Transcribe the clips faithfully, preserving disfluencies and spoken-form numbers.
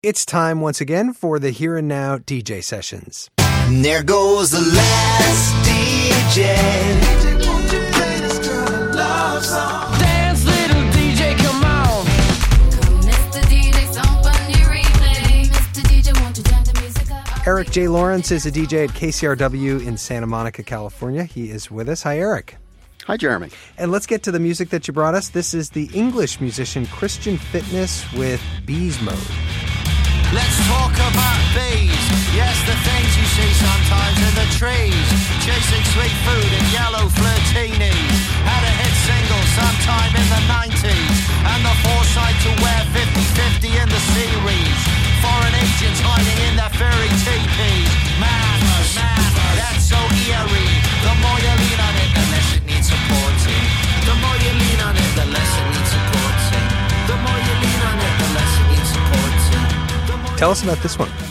It's time once again for the Here and Now D J sessions. And there goes the last D J. D J, won't you play this kind of love song? Dance, little D J, come on. Mister D J, somebody replay. Mister D J, won't you turn the music up? Eric J. Lawrence is a D J at K C R W in Santa Monica, California. He is with us. Hi, Eric. Hi, Jeremy. And let's get to the music that you brought us. This is the English musician Christian Fitness with Bees Mode. Let's talk about bees. Yes, the things you see sometimes in the trees. Chasing sweet food and yellow flirtinis. Had a hit single sometime in the nineties. And the foresight to wear fifty-fifty in the series. Foreign agents hiding in their furry teepees. Madness, madness, that's so eerie. The more you lean on it, the less it needs supporting. The more you lean on it, the less it needs supporting. The more you lean on it, the less it needs supporting. Tell us about this one.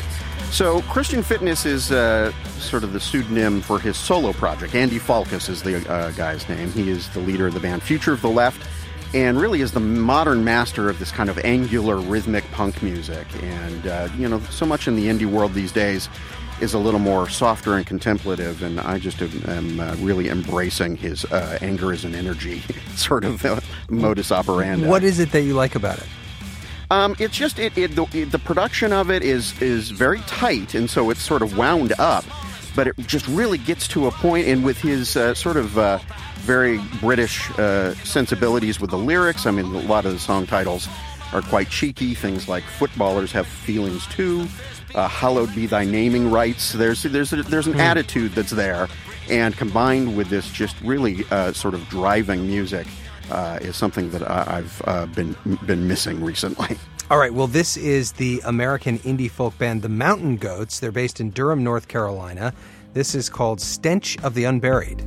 So, Christian Fitness is uh, sort of the pseudonym for his solo project. Andy Falkus is the uh, guy's name. He is the leader of the band Future of the Left, and really is the modern master of this kind of angular rhythmic punk music. And, uh, you know, so much in the indie world these days is a little more softer and contemplative, and I just am, am uh, really embracing his uh, anger as an energy sort of uh, modus operandi. What is it that you like about it? Um, it's just it, it, the, it, the production of it is is very tight, and so it's sort of wound up, but it just really gets to a point, and with his uh, sort of uh, very British uh, sensibilities with the lyrics, I mean, a lot of the song titles are quite cheeky, things like Footballers Have Feelings Too, uh, Hallowed Be Thy Naming Rights. There's, there's, a, there's an mm. attitude that's there, and combined with this just really uh, sort of driving music, Uh, is something that I, I've uh, been been missing recently. All right, well, this is the American indie folk band The Mountain Goats. They're based in Durham, North Carolina. This is called Stench of the Unburied.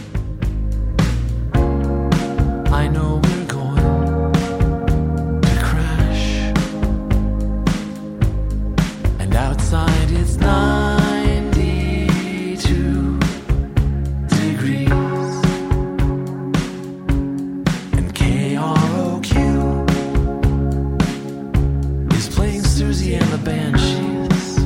I know we're going to crash, and outside it's ninety-two degrees. And the Banshees.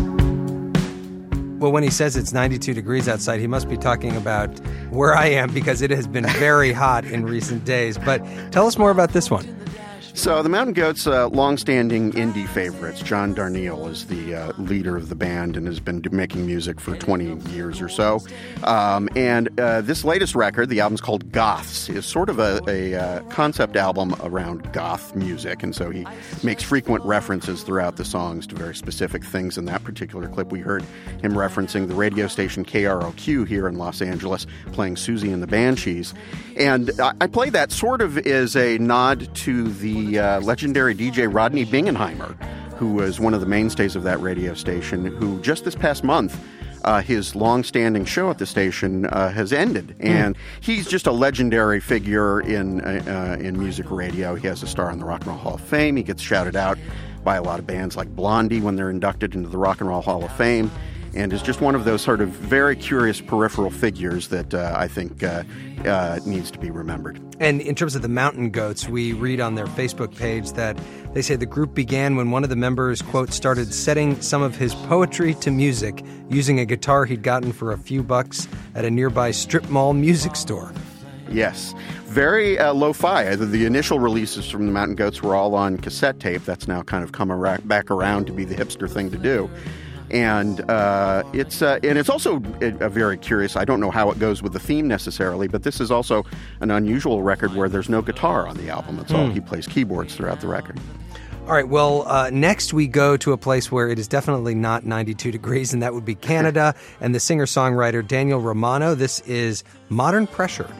Well, when he says it's ninety-two degrees outside, he must be talking about where I am, because it has been very hot in recent days. But tell us more about this one. So the Mountain Goats, uh, long-standing indie favorites. John Darnielle is the uh, leader of the band and has been making music for twenty years or so. Um, and uh, this latest record, the album's called Goths, is sort of a, a uh, concept album around goth music. And so he makes frequent references throughout the songs to very specific things. In that particular clip, we heard him referencing the radio station K R O Q here in Los Angeles, playing Susie and the Banshees. And I, I play that sort of as a nod to the Uh, legendary D J Rodney Bingenheimer, who was one of the mainstays of that radio station, who just this past month, uh, his long-standing show at the station uh, has ended. And mm. he's just a legendary figure in, uh, in music radio. He has a star in the Rock and Roll Hall of Fame. He gets shouted out by a lot of bands like Blondie when they're inducted into the Rock and Roll Hall of Fame, and is just one of those sort of very curious peripheral figures that uh, I think uh, uh, needs to be remembered. And in terms of the Mountain Goats, we read on their Facebook page that they say the group began when one of the members, quote, started setting some of his poetry to music using a guitar he'd gotten for a few bucks at a nearby strip mall music store. Yes. Very uh, lo-fi. The, the initial releases from the Mountain Goats were all on cassette tape. That's now kind of come ar- back around to be the hipster thing to do. And uh, it's uh, and it's also a, a very curious, I don't know how it goes with the theme necessarily, but this is also an unusual record where there's no guitar on the album. It's mm. all he plays keyboards throughout the record. All right, well, uh, next we go to a place where it is definitely not ninety-two degrees, and that would be Canada, and the singer-songwriter Daniel Romano. This is Modern Pressure.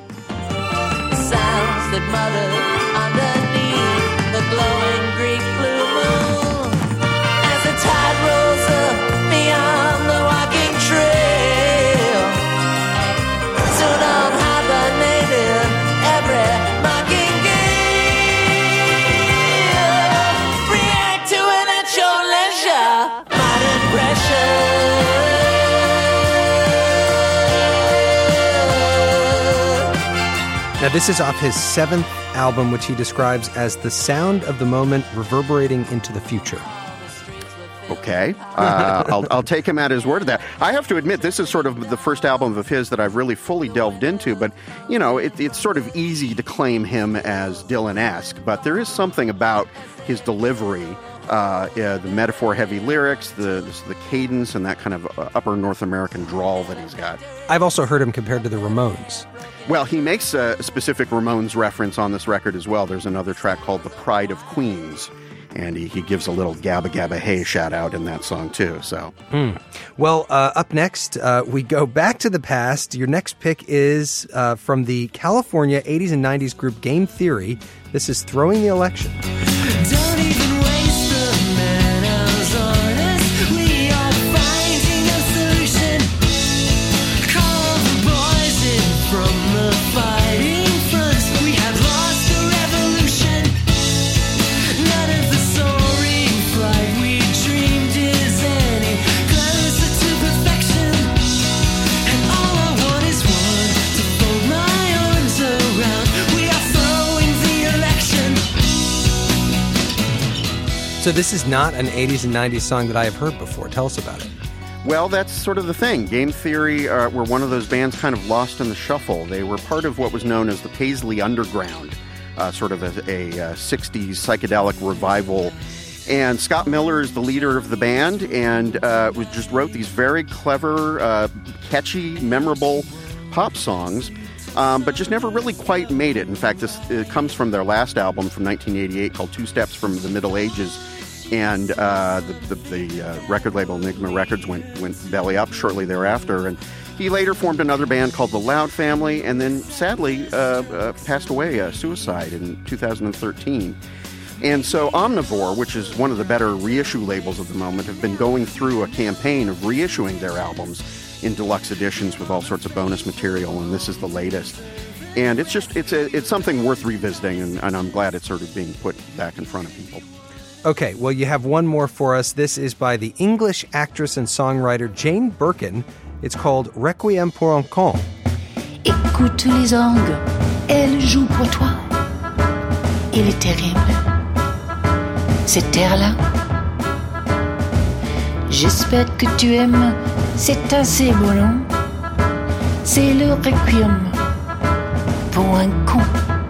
Sounds that mutter underneath the glowing Greek blue moon as the tide rolls up beyond the walking trail. Soon on hibernating every mocking gale. React to it at your leisure. Modern pressure. Now, this is off his seventh album, which he describes as the sound of the moment reverberating into the future. Okay, uh, I'll, I'll take him at his word of that. I have to admit, this is sort of the first album of his that I've really fully delved into, but, you know, it, it's sort of easy to claim him as Dylan-esque, but there is something about his delivery, uh, uh, the metaphor-heavy lyrics, the, the cadence, and that kind of upper North American drawl that he's got. I've also heard him compared to the Ramones. Well, he makes a specific Ramones reference on this record as well. There's another track called The Pride of Queens, and he, he gives a little Gabba Gabba Hey shout out in that song, too. So, mm. Well, uh, up next, uh, we go back to the past. Your next pick is uh, from the California eighties and nineties group Game Theory. This is Throwing the Election. Don't even waste the minutes on us. We are finding a solution. Call the boys in from the fighting fronts. We have lost the revolution. None of the soaring flight we dreamed is any closer to perfection. And all I want is one to fold my arms around. We are throwing the election. So this is not an eighties and nineties song that I have heard before. Tell us about it. well, that's sort of the thing. Game Theory uh, were one of those bands kind of lost in the shuffle. They were part of what was known as the Paisley Underground, uh, sort of a, a, a sixties psychedelic revival. And Scott Miller is the leader of the band, and uh, was just wrote these very clever, uh, catchy, memorable pop songs, um, but just never really quite made it. In fact, this it comes from their last album from nineteen eighty-eight called Two Steps from the Middle Ages, and uh, the, the, the uh, record label Enigma Records went, went belly up shortly thereafter. And he later formed another band called The Loud Family, and then sadly uh, uh, passed away, uh, suicide in two thousand thirteen. And so Omnivore, which is one of the better reissue labels of the moment, have been going through a campaign of reissuing their albums in deluxe editions with all sorts of bonus material, and this is the latest. And it's just, it's a, it's something worth revisiting, and, and I'm glad it's sort of being put back in front of people. Okay, well, you have one more for us. This is by the English actress and songwriter Jane Birkin. It's called Requiem pour un con. Écoute les orgues, elle joue pour toi. Il est terrible. Cette terre-là. J'espère que tu aimes, c'est assez beau, non? C'est le requiem pour un con.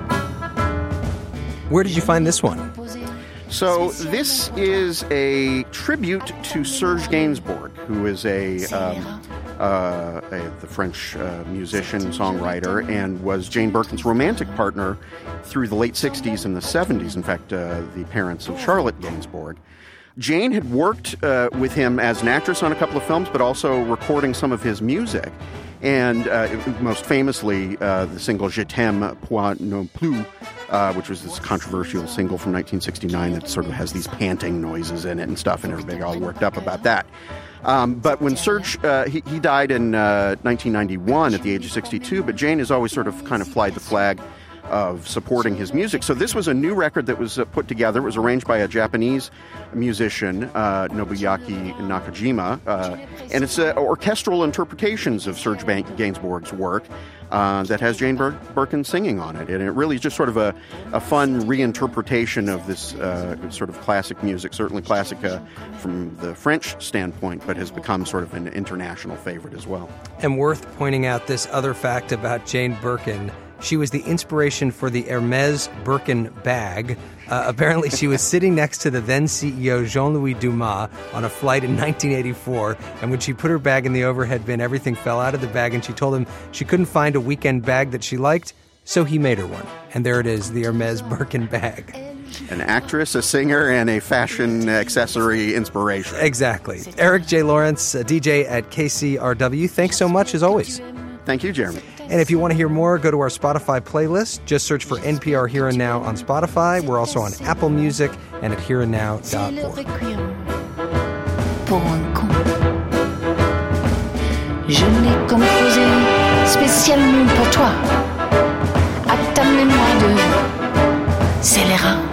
Where did you find this one? So this is a tribute to Serge Gainsbourg, who is a, um, uh, a the French uh, musician, songwriter, and was Jane Birkin's romantic partner through the late sixties and the seventies. In fact, uh, the parents of Charlotte Gainsbourg. Jane had worked uh, with him as an actress on a couple of films, but also recording some of his music. And uh, most famously, uh, the single Je t'aime point non plus, uh, which was this controversial single from nineteen sixty-nine that sort of has these panting noises in it and stuff, and everybody got all worked up about that. Um, but when Serge, uh, he, he died in uh, nineteen ninety-one at the age of sixty-two, but Jane has always sort of kind of flied the flag of supporting his music. So this was a new record that was uh, put together. It was arranged by a Japanese musician, uh, Nobuyuki Nakajima, uh, and it's uh, orchestral interpretations of Serge Gainsbourg's work uh, that has Jane Bir- Birkin singing on it. And it really is just sort of a, a fun reinterpretation of this uh, sort of classic music, certainly classic uh, from the French standpoint, but has become sort of an international favorite as well. And worth pointing out this other fact about Jane Birkin. She was the inspiration for the Hermes Birkin bag. Uh, apparently, she was sitting next to the then C E O Jean-Louis Dumas on a flight in nineteen eighty-four, and when she put her bag in the overhead bin, everything fell out of the bag, and she told him she couldn't find a weekend bag that she liked, so he made her one. And there it is, the Hermes Birkin bag. An actress, a singer, and a fashion accessory inspiration. Exactly. Eric J. Lawrence, a D J at K C R W, thanks so much as always. Thank you, Jeremy. And if you want to hear more, go to our Spotify playlist. Just search for N P R Here and Now on Spotify. We're also on Apple Music and at here and now dot org. Pour un con. Je l'ai composé spécialement pour toi. À ta mémoire de scélérat.